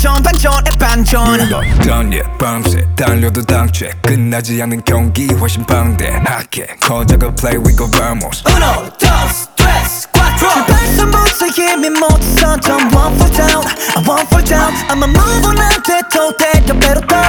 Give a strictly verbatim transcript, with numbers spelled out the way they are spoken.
반전 반전에 반전 넌 예 밤새 달려도 당최 끝나지 않는 경기 훨씬 방대하게 거저가 play we go vamos Uno, dos, tres, cuatro 출발선부터 힘이 모두 선점 One fall down, I won't fall down I'ma move on 안 돼도 돼 더 배로 더